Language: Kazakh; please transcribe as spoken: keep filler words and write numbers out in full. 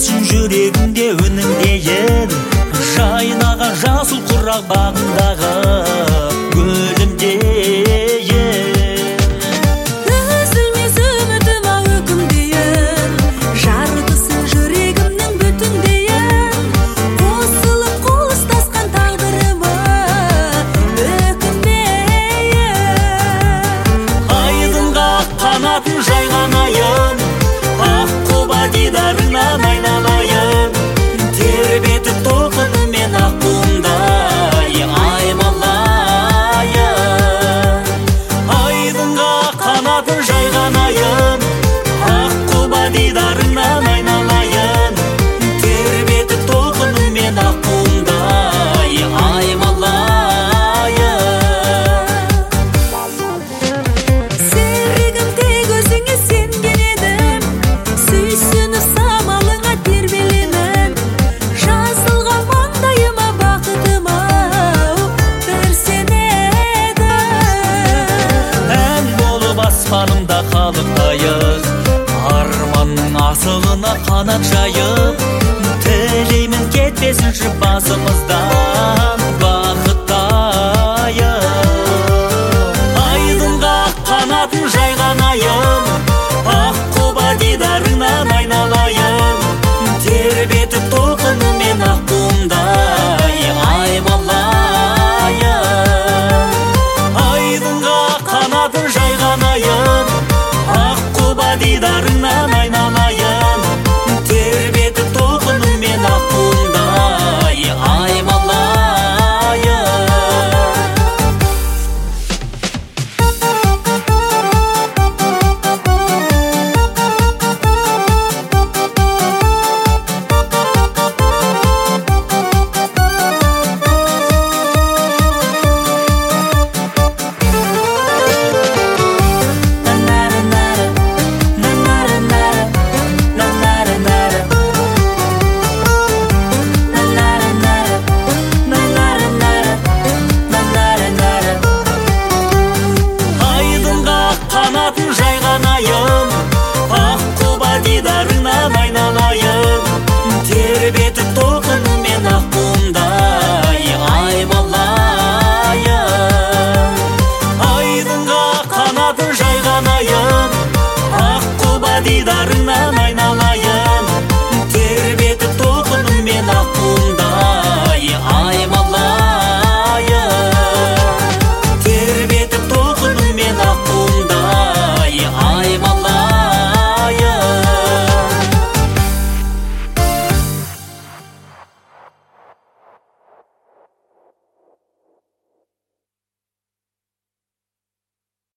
кетпесін жүрегімде үнің дейін, жайнаған жасыл құрақ бағындағы гүлім дейін. Үзілмес үмітіма өкім дейін, жарқысын жүрегімнің бүтін дейін. Қосылып қол ұстасқан тағдырыма өкінбейін. Айдынға қанатын жайған айым, ақ құба дидарыңнан айналайын. Тербетіп толқынымен ақ буындай аймалайын. Айдынға қанатын жайған айым, ақ құба дидарыңнан айналайын. Тербетіп толқынымен ақ буындай аймалайын. Серігім тек өзіңе сенген едім, сүйсініп самалыңа тербеленіп, жазылған маңдайыма бақытыма бір сен едің. Ән болып аспанымда қалықтайық, арманның асылына қанат жайып. Тілеймін кетпесінші басымыздан бақыт